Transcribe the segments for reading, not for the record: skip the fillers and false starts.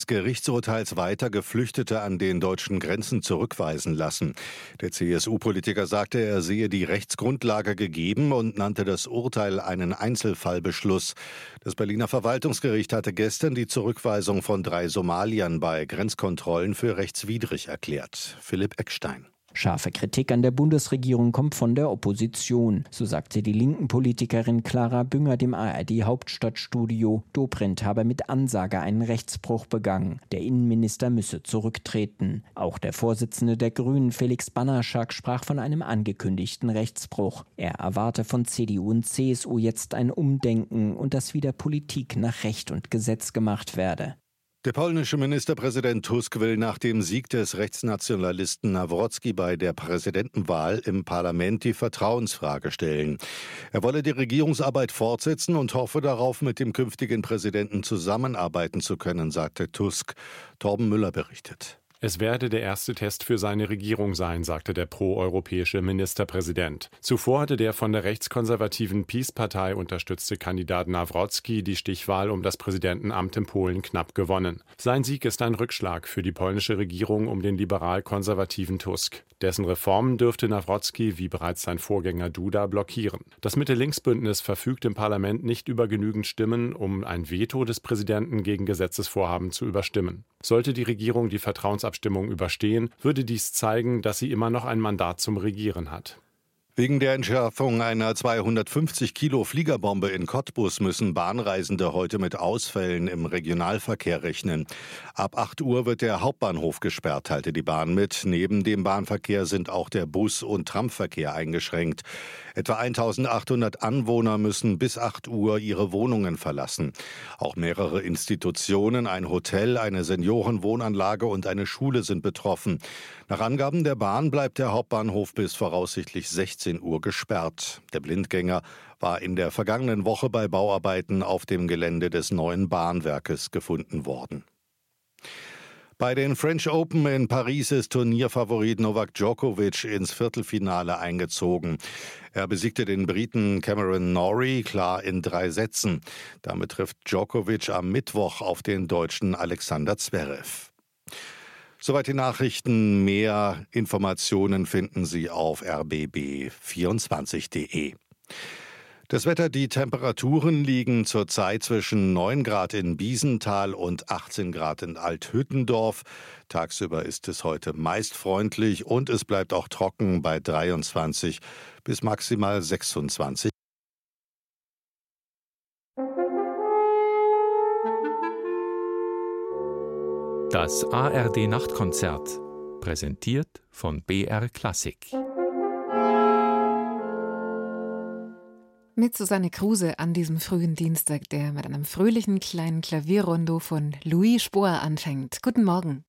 des Gerichtsurteils weiter Geflüchtete an den deutschen Grenzen zurückweisen lassen. Der CSU-Politiker sagte, er sehe die Rechtsgrundlage gegeben und nannte das Urteil einen Einzelfallbeschluss. Das Berliner Verwaltungsgericht hatte gestern die Zurückweisung von 3 Somaliern bei Grenzkontrollen für rechtswidrig erklärt. Philipp Eckstein. Scharfe Kritik an der Bundesregierung kommt von der Opposition. So sagte die linken Politikerin Clara Bünger dem ARD-Hauptstadtstudio, Dobrindt habe mit Ansage einen Rechtsbruch begangen. Der Innenminister müsse zurücktreten. Auch der Vorsitzende der Grünen, Felix Banaschak, sprach von einem angekündigten Rechtsbruch. Er erwarte von CDU und CSU jetzt ein Umdenken und dass wieder Politik nach Recht und Gesetz gemacht werde. Der polnische Ministerpräsident Tusk will nach dem Sieg des Rechtsnationalisten Nawrocki bei der Präsidentenwahl im Parlament die Vertrauensfrage stellen. Er wolle die Regierungsarbeit fortsetzen und hoffe darauf, mit dem künftigen Präsidenten zusammenarbeiten zu können, sagte Tusk. Torben Müller berichtet. Es werde der erste Test für seine Regierung sein, sagte der proeuropäische Ministerpräsident. Zuvor hatte der von der rechtskonservativen PiS-Partei unterstützte Kandidat Nawrocki die Stichwahl um das Präsidentenamt in Polen knapp gewonnen. Sein Sieg ist ein Rückschlag für die polnische Regierung um den liberal-konservativen Tusk. Dessen Reformen dürfte Nawrocki, wie bereits sein Vorgänger Duda, blockieren. Das Mitte-Links-Bündnis verfügt im Parlament nicht über genügend Stimmen, um ein Veto des Präsidenten gegen Gesetzesvorhaben zu überstimmen. Sollte die Regierung die Vertrauensabstimmung überstehen, würde dies zeigen, dass sie immer noch ein Mandat zum Regieren hat. Wegen der Entschärfung einer 250 Kilo Fliegerbombe in Cottbus müssen Bahnreisende heute mit Ausfällen im Regionalverkehr rechnen. Ab 8 Uhr wird der Hauptbahnhof gesperrt, teilte die Bahn mit. Neben dem Bahnverkehr sind auch der Bus- und Tramverkehr eingeschränkt. Etwa 1800 Anwohner müssen bis 8 Uhr ihre Wohnungen verlassen. Auch mehrere Institutionen, ein Hotel, eine Seniorenwohnanlage und eine Schule sind betroffen. Nach Angaben der Bahn bleibt der Hauptbahnhof bis voraussichtlich 16 Uhr gesperrt. Der Blindgänger war in der vergangenen Woche bei Bauarbeiten auf dem Gelände des neuen Bahnwerkes gefunden worden. Bei den French Open in Paris ist Turnierfavorit Novak Djokovic ins Viertelfinale eingezogen. Er besiegte den Briten Cameron Norrie klar in 3 Sätzen. Damit trifft Djokovic am Mittwoch auf den Deutschen Alexander Zverev. Soweit die Nachrichten. Mehr Informationen finden Sie auf rbb24.de. Das Wetter, die Temperaturen liegen zurzeit zwischen 9 Grad in Biesenthal und 18 Grad in Althüttendorf. Tagsüber ist es heute meist freundlich und es bleibt auch trocken bei 23 bis maximal 26. Das ARD-Nachtkonzert, präsentiert von BR Klassik. Mit Susanne Kruse an diesem frühen Dienstag, der mit einem fröhlichen kleinen Klavierrondo von Louis Spohr anfängt. Guten Morgen.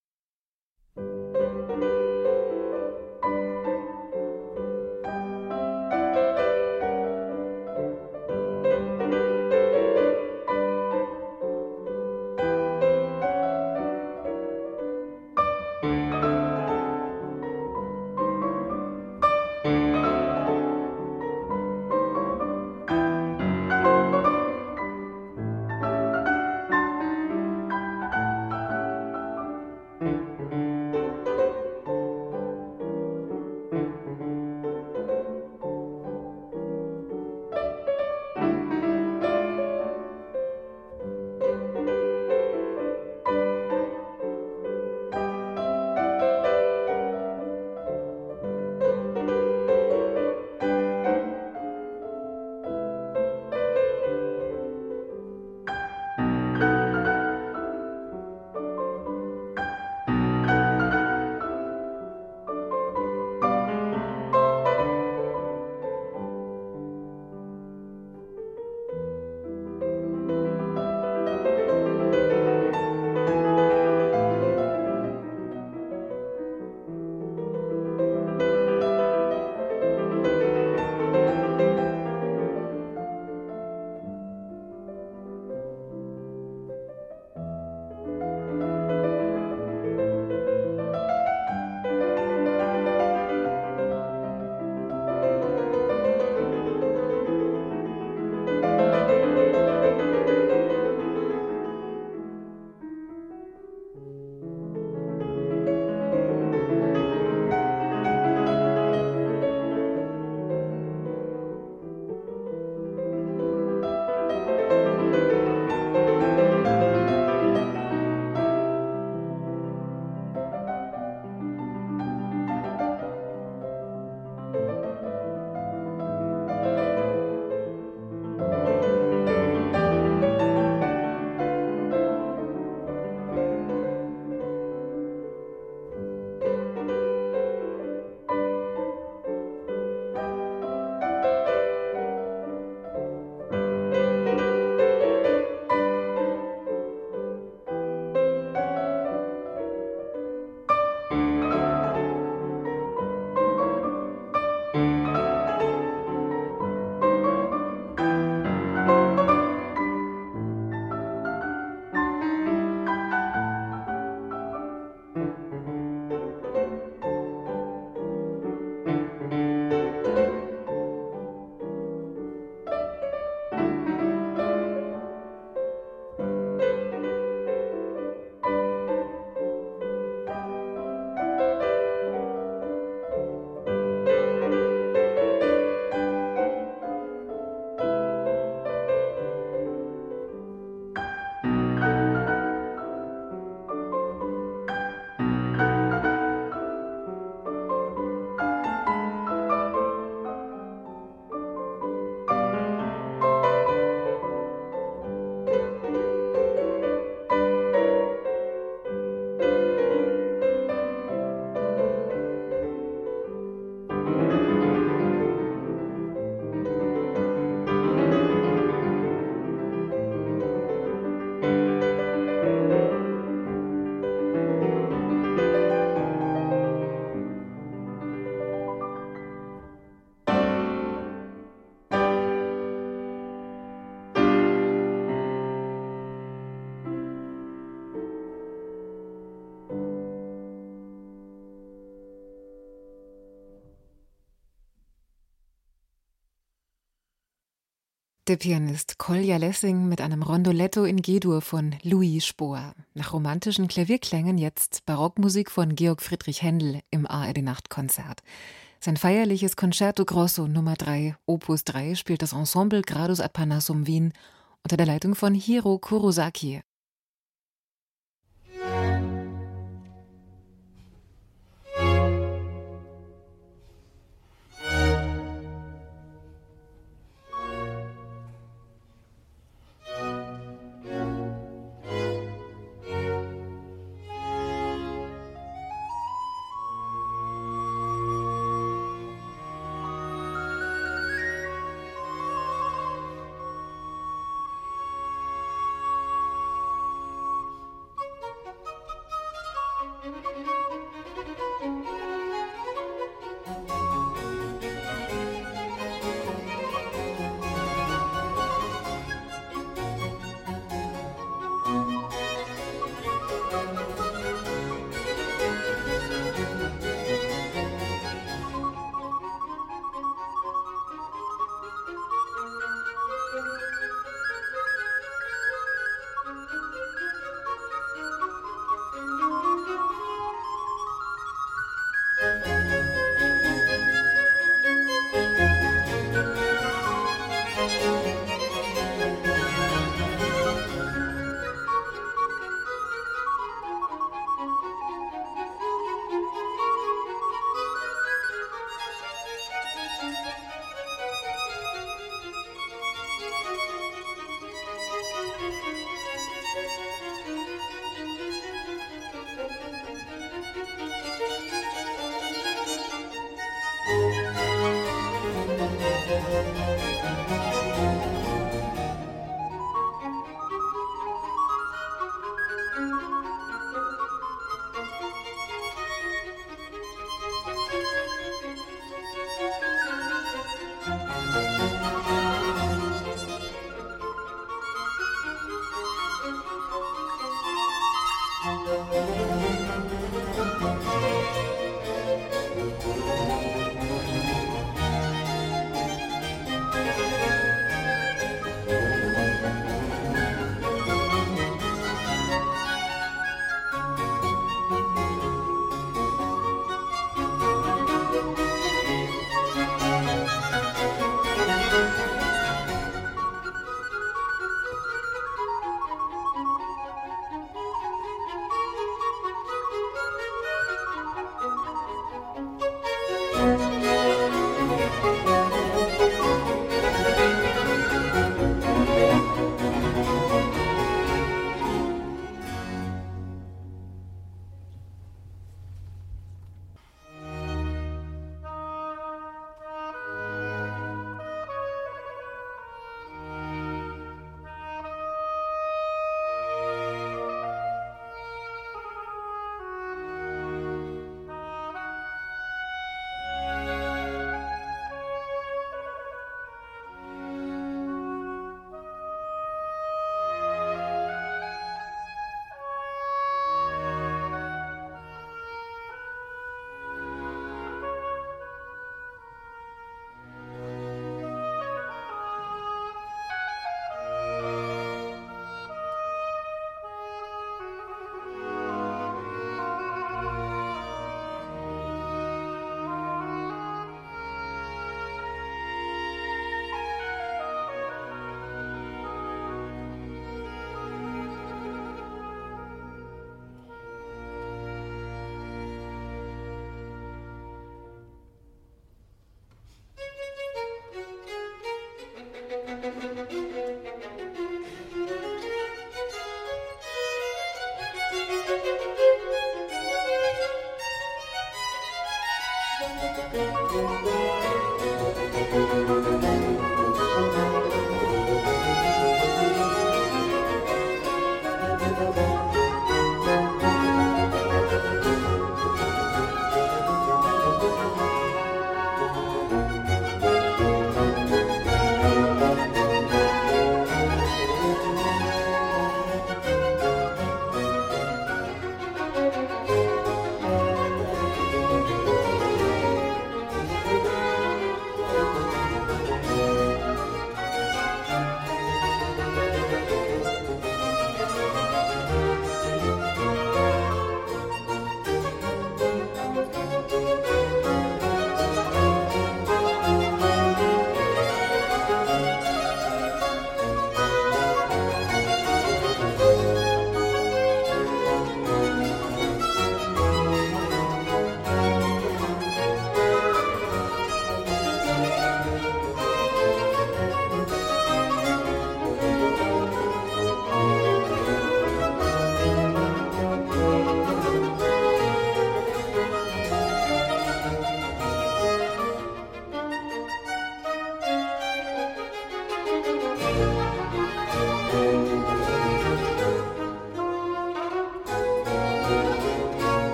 Der Pianist Kolja Lessing mit einem Rondoletto in G-Dur von Louis Spohr. Nach romantischen Klavierklängen jetzt Barockmusik von Georg Friedrich Händel im ARD-Nachtkonzert. Sein feierliches Concerto Grosso Nummer 3, Opus 3, spielt das Ensemble Gradus ad Parnassum Wien unter der Leitung von Hiro Kurosaki.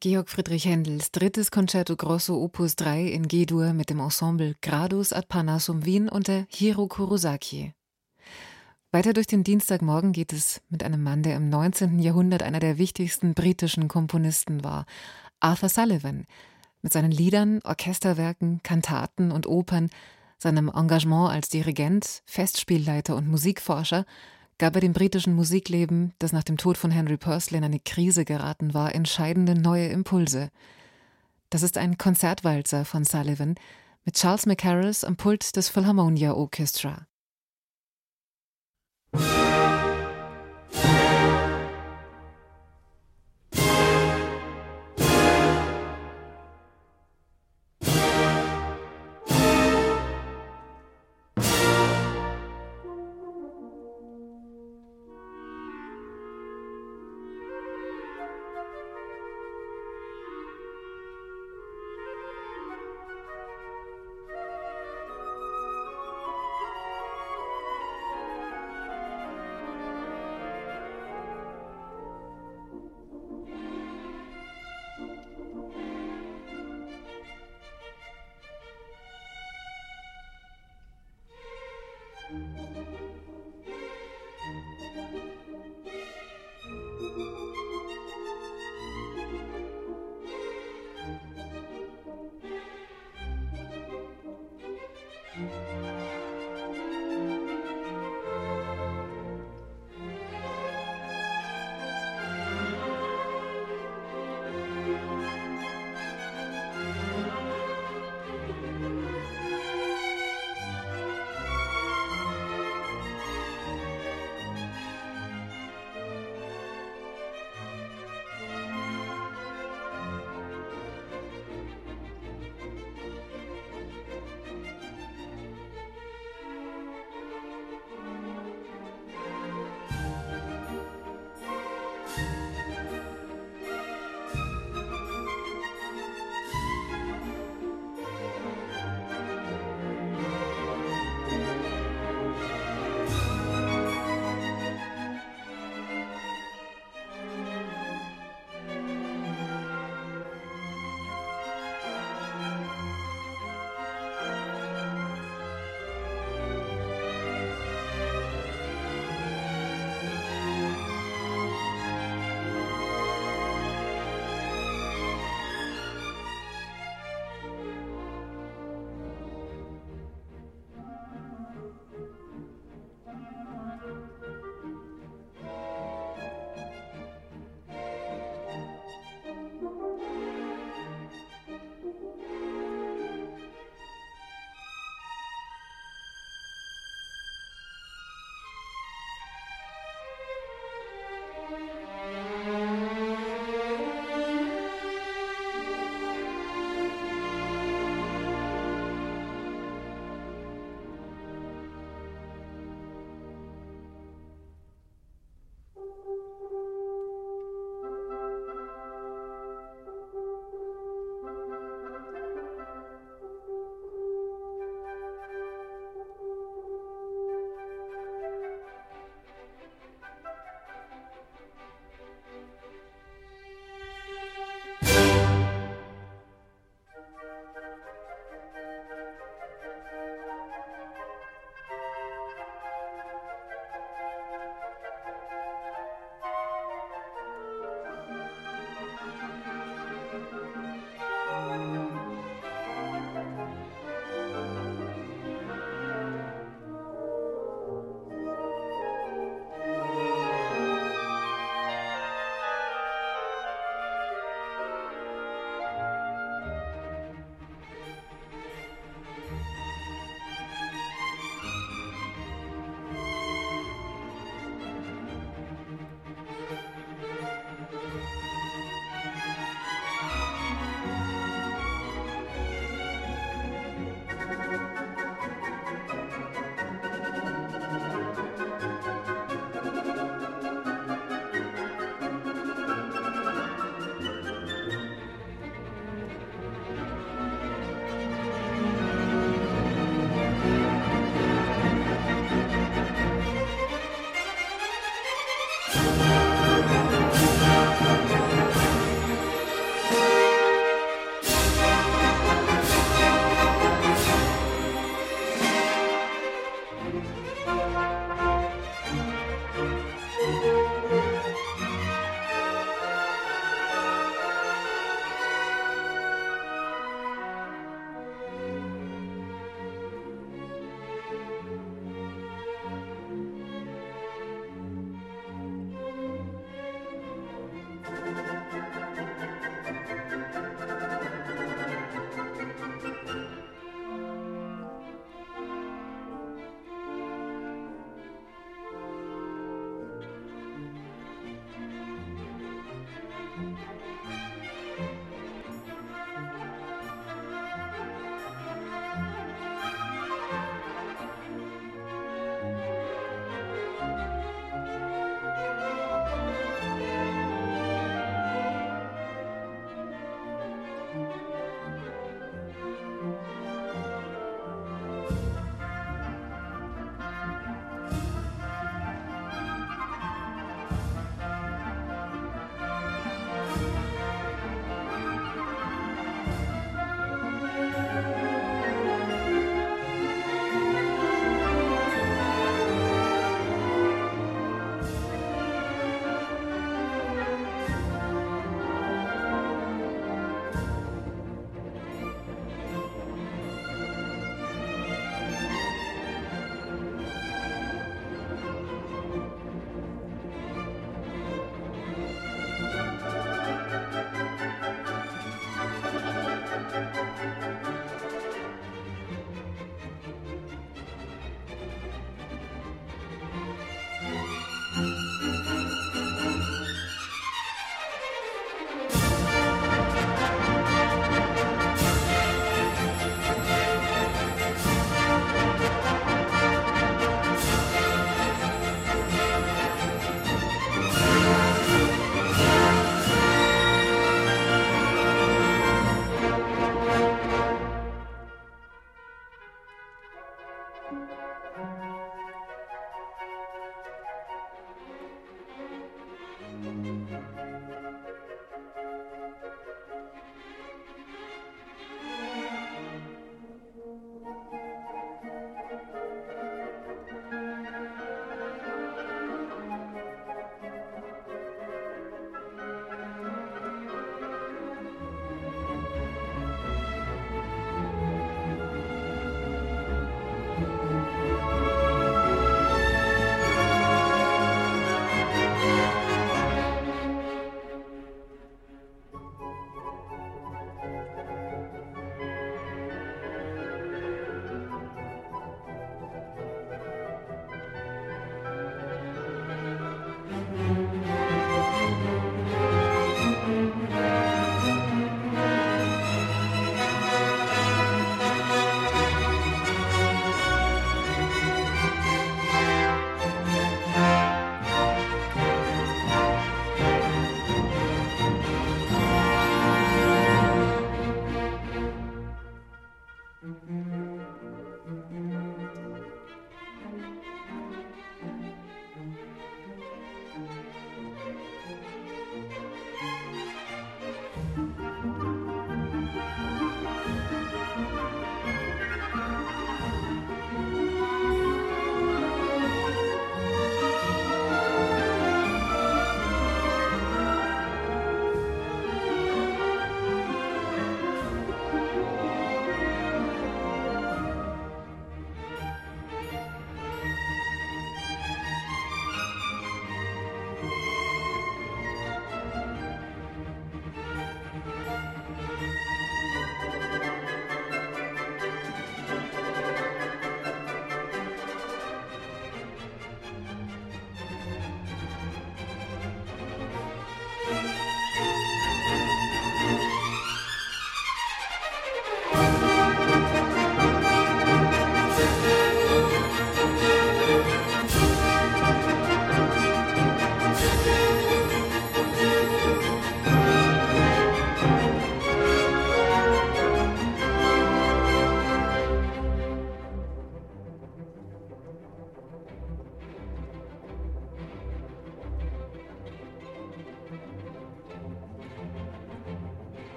Georg Friedrich Händels drittes Concerto Grosso Opus 3 in G-Dur mit dem Ensemble Gradus ad Parnassum Wien unter Hiro Kurosaki. Weiter durch den Dienstagmorgen geht es mit einem Mann, der im 19. Jahrhundert einer der wichtigsten britischen Komponisten war, Arthur Sullivan. Mit seinen Liedern, Orchesterwerken, Kantaten und Opern, seinem Engagement als Dirigent, Festspielleiter und Musikforscher gab er dem britischen Musikleben, das nach dem Tod von Henry Purcell in eine Krise geraten war, entscheidende neue Impulse. Das ist ein Konzertwalzer von Sullivan mit Charles Mackerras am Pult des Philharmonia Orchestra.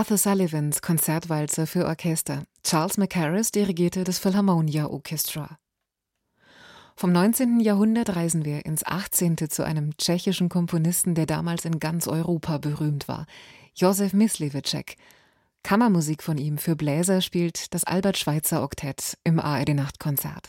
Arthur Sullivans Konzertwalzer für Orchester. Charles Mackerras dirigierte das Philharmonia Orchestra. Vom 19. Jahrhundert reisen wir ins 18. zu einem tschechischen Komponisten, der damals in ganz Europa berühmt war. Josef Mysliveček. Kammermusik von ihm für Bläser spielt das Albert-Schweitzer-Oktett im ARD-Nachtkonzert.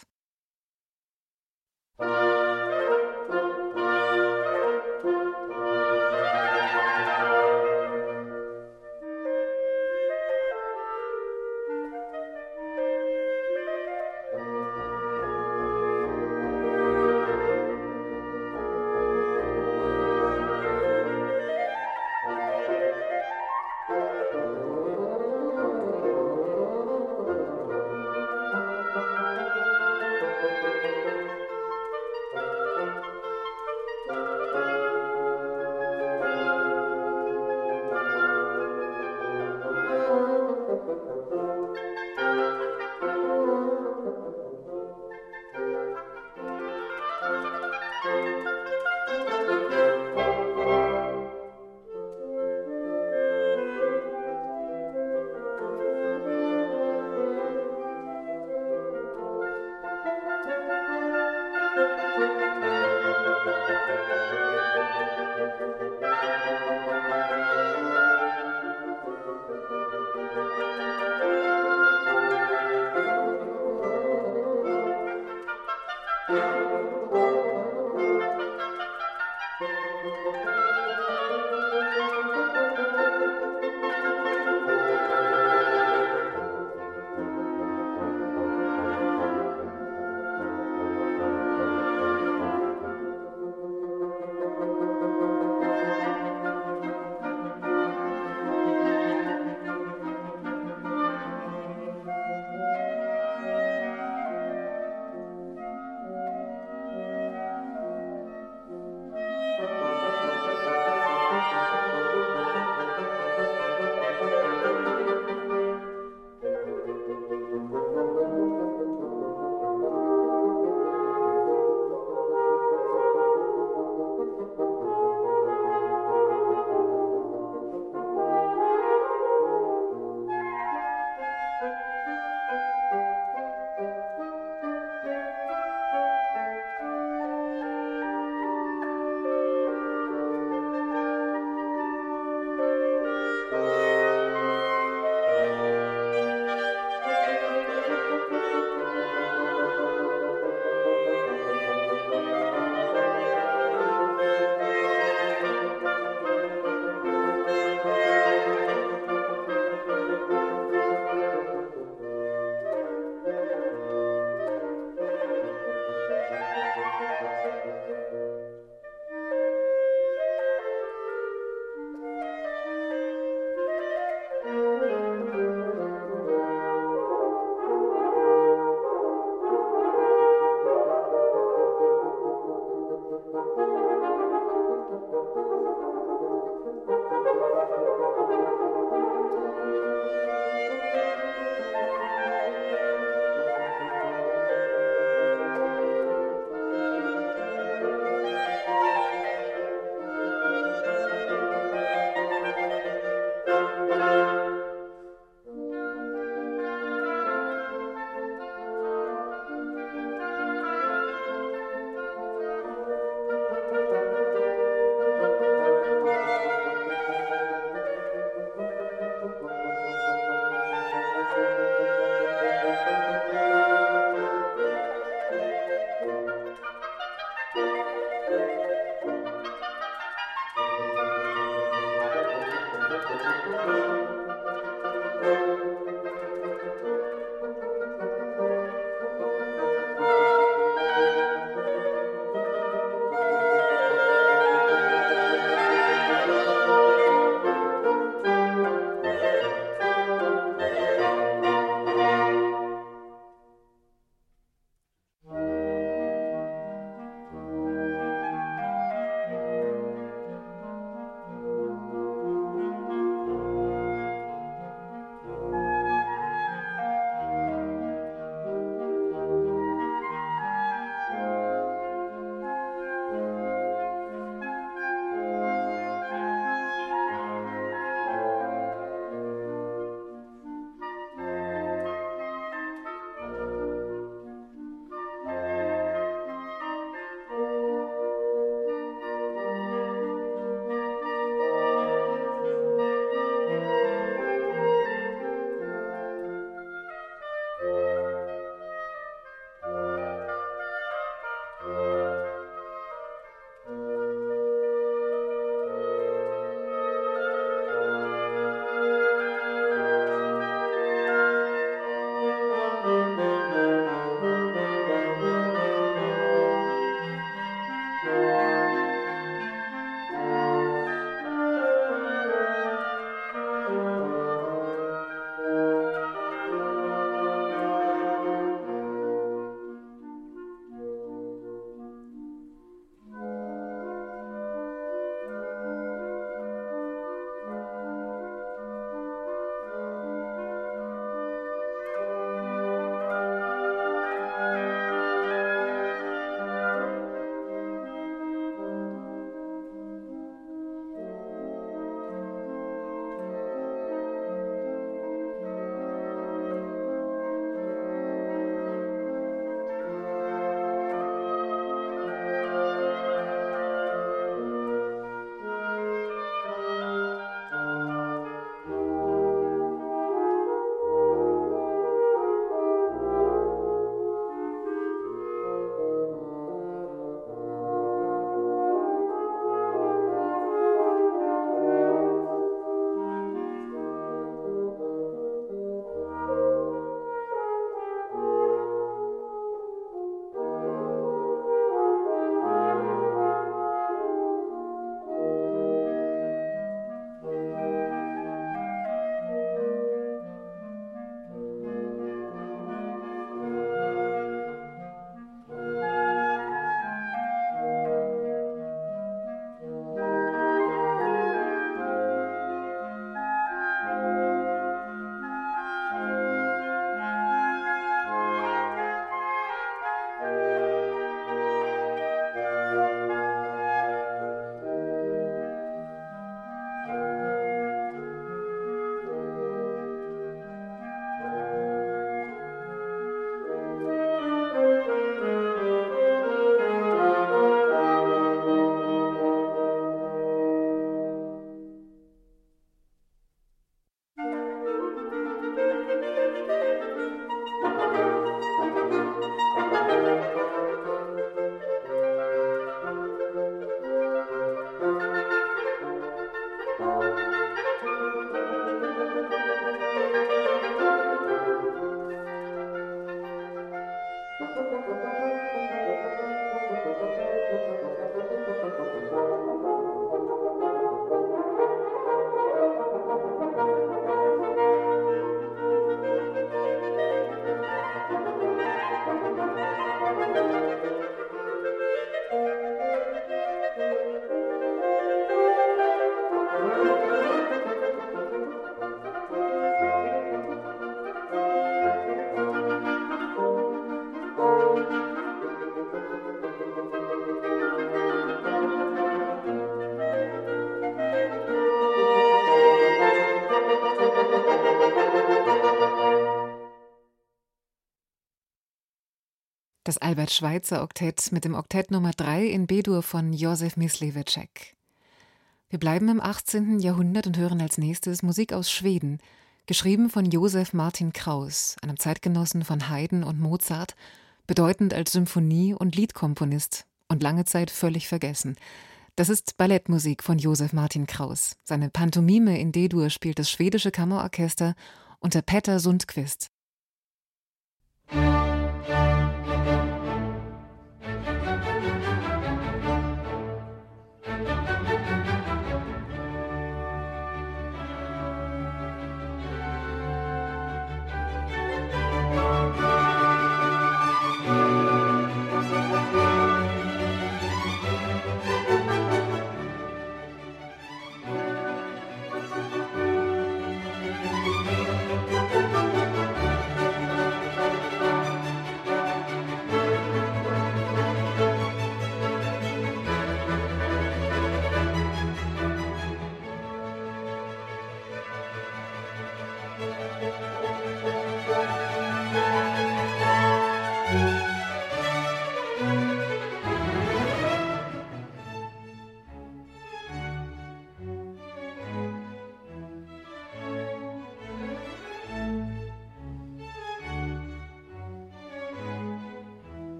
Das Albert-Schweitzer-Oktett mit dem Oktett Nummer 3 in B-Dur von Josef Myslivecek. Wir bleiben im 18. Jahrhundert und hören als nächstes Musik aus Schweden, geschrieben von Josef Martin Kraus, einem Zeitgenossen von Haydn und Mozart, bedeutend als Symphonie- und Liedkomponist und lange Zeit völlig vergessen. Das ist Ballettmusik von Josef Martin Kraus. Seine Pantomime in D-Dur spielt das schwedische Kammerorchester unter Petter Sundqvist.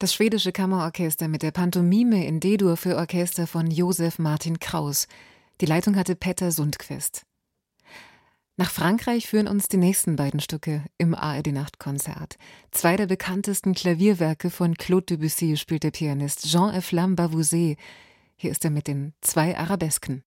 Das schwedische Kammerorchester mit der Pantomime in D-Dur für Orchester von Josef Martin Kraus. Die Leitung hatte Petter Sundqvist. Nach Frankreich führen uns die nächsten beiden Stücke im ARD-Nachtkonzert. Zwei der bekanntesten Klavierwerke von Claude Debussy spielt der Pianist Jean-F. Lambavouset. Hier ist er mit den 2 Arabesken.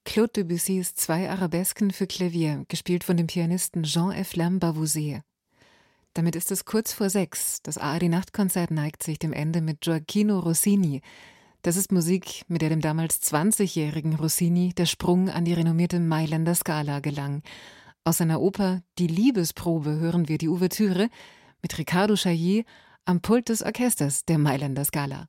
Claude Debussys 2 Arabesken für Klavier, gespielt von dem Pianisten Jean-F. Lambavousier. Damit ist es kurz vor 6. Das ARD-Nachtkonzert neigt sich dem Ende mit Gioacchino Rossini. Das ist Musik, mit der dem damals 20-jährigen Rossini der Sprung an die renommierte Mailänder Scala gelang. Aus seiner Oper Die Liebesprobe hören wir die Ouvertüre mit Riccardo Chailly am Pult des Orchesters der Mailänder Scala.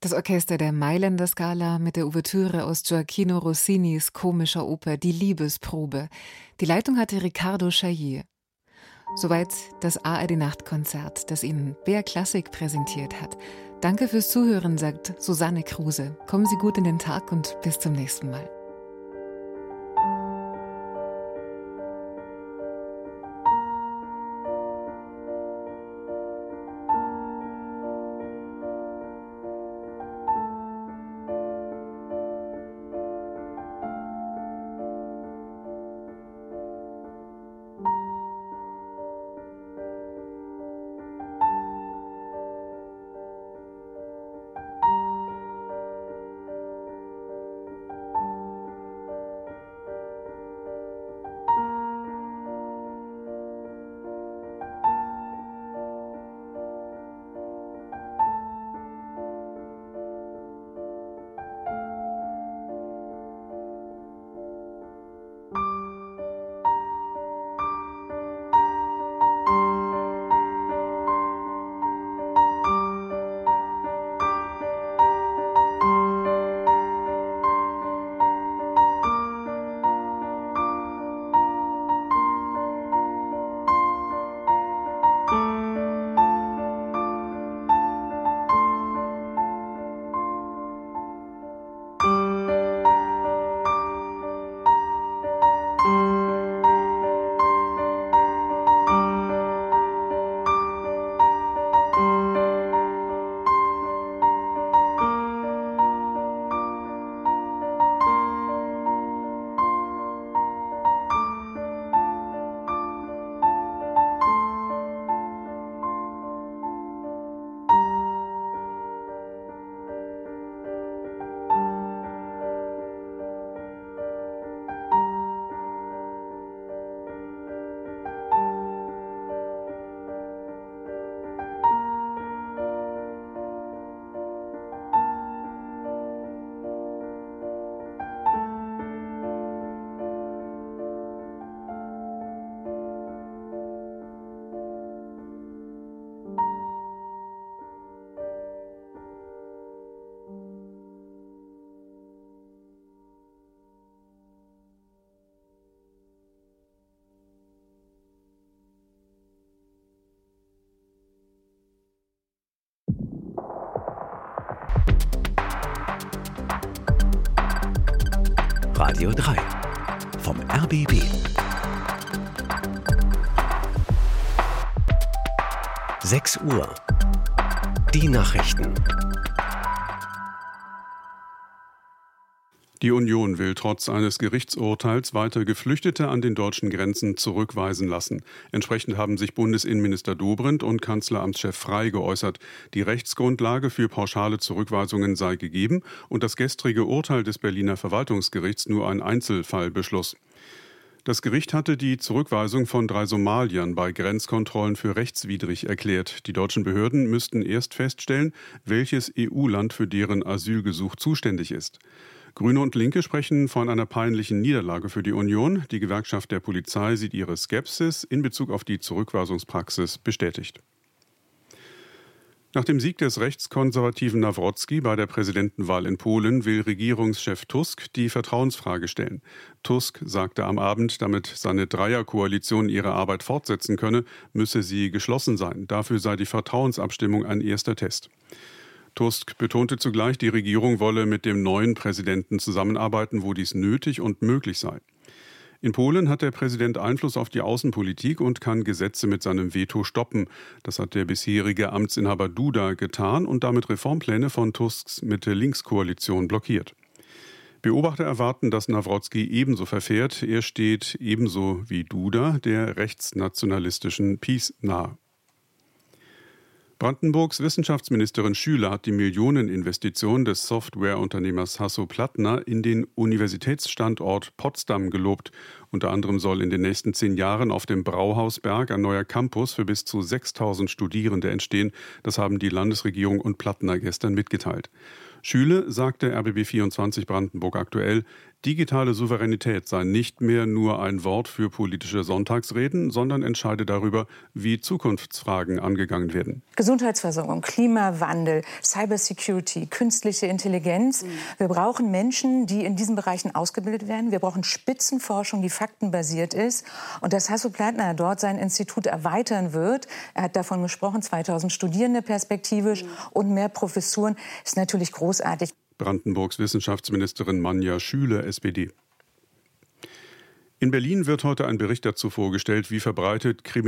Das Orchester der Mailänder Scala mit der Ouvertüre aus Gioacchino Rossinis komischer Oper Die Liebesprobe. Die Leitung hatte Riccardo Chaillet. Soweit das ARD-Nachtkonzert, das Ihnen BR Klassik präsentiert hat. Danke fürs Zuhören, sagt Susanne Kruse. Kommen Sie gut in den Tag und bis zum nächsten Mal. Radio 3 vom RBB. 6 Uhr. Die Nachrichten. Die Union will trotz eines Gerichtsurteils weiter Geflüchtete an den deutschen Grenzen zurückweisen lassen. Entsprechend haben sich Bundesinnenminister Dobrindt und Kanzleramtschef Frey geäußert. Die Rechtsgrundlage für pauschale Zurückweisungen sei gegeben und das gestrige Urteil des Berliner Verwaltungsgerichts nur ein Einzelfallbeschluss. Das Gericht hatte die Zurückweisung von 3 Somaliern bei Grenzkontrollen für rechtswidrig erklärt. Die deutschen Behörden müssten erst feststellen, welches EU-Land für deren Asylgesuch zuständig ist. Grüne und Linke sprechen von einer peinlichen Niederlage für die Union. Die Gewerkschaft der Polizei sieht ihre Skepsis in Bezug auf die Zurückweisungspraxis bestätigt. Nach dem Sieg des rechtskonservativen Nawrocki bei der Präsidentenwahl in Polen will Regierungschef Tusk die Vertrauensfrage stellen. Tusk sagte am Abend, damit seine Dreierkoalition ihre Arbeit fortsetzen könne, müsse sie geschlossen sein. Dafür sei die Vertrauensabstimmung ein erster Test. Tusk betonte zugleich, die Regierung wolle mit dem neuen Präsidenten zusammenarbeiten, wo dies nötig und möglich sei. In Polen hat der Präsident Einfluss auf die Außenpolitik und kann Gesetze mit seinem Veto stoppen. Das hat der bisherige Amtsinhaber Duda getan und damit Reformpläne von Tusks Mitte-Links-Koalition blockiert. Beobachter erwarten, dass Nawrocki ebenso verfährt. Er steht ebenso wie Duda der rechtsnationalistischen PiS nahe. Brandenburgs Wissenschaftsministerin Schüler hat die Millioneninvestition des Softwareunternehmers Hasso-Plattner in den Universitätsstandort Potsdam gelobt. Unter anderem soll in den nächsten 10 Jahren auf dem Brauhausberg ein neuer Campus für bis zu 6.000 Studierende entstehen. Das haben die Landesregierung und Plattner gestern mitgeteilt. Schüle sagte RBB24 Brandenburg aktuell, digitale Souveränität sei nicht mehr nur ein Wort für politische Sonntagsreden, sondern entscheide darüber, wie Zukunftsfragen angegangen werden. Gesundheitsversorgung, Klimawandel, Cybersecurity, künstliche Intelligenz. Wir brauchen Menschen, die in diesen Bereichen ausgebildet werden. Wir brauchen Spitzenforschung, die faktenbasiert ist. Und dass Hasso-Plattner dort sein Institut erweitern wird, er hat davon gesprochen, 2000 Studierende perspektivisch und mehr Professuren, ist natürlich großartig. Brandenburgs Wissenschaftsministerin Manja Schüle, SPD. In Berlin wird heute ein Bericht dazu vorgestellt, wie verbreitet